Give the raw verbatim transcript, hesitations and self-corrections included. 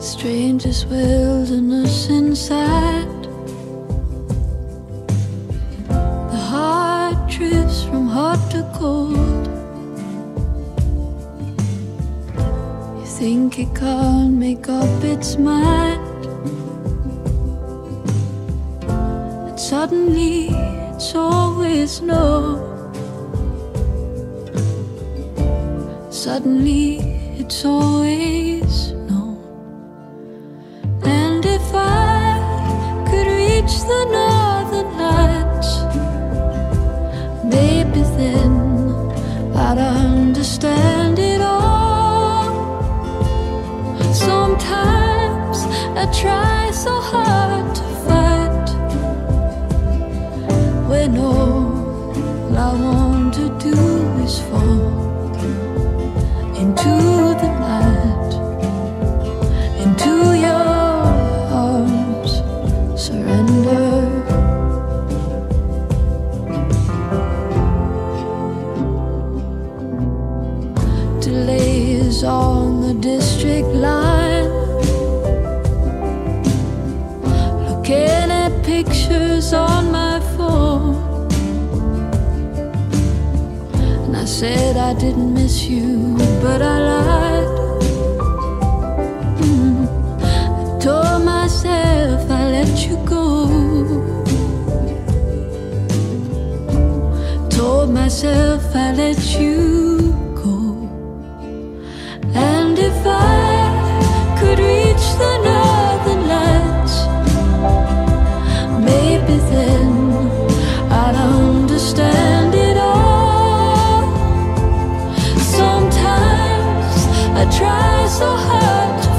Strangest wilderness inside. The heart drifts from hot to cold. You think it can't make up its mind, but suddenly it's always no. Suddenly it's always no. And if I could reach the northern lights, maybe then I'd understand it all. Sometimes I try so hard to fight, when all I want to do is fall into the night, into your arms, surrender. Delays on the district line, looking at pictures on my phone. And I said I didn't miss you, but I lied. mm. I told myself I let you go. Told myself I let you go. And if I could reach the northern lights, maybe then I'd understand it all. Sometimes I try so hard to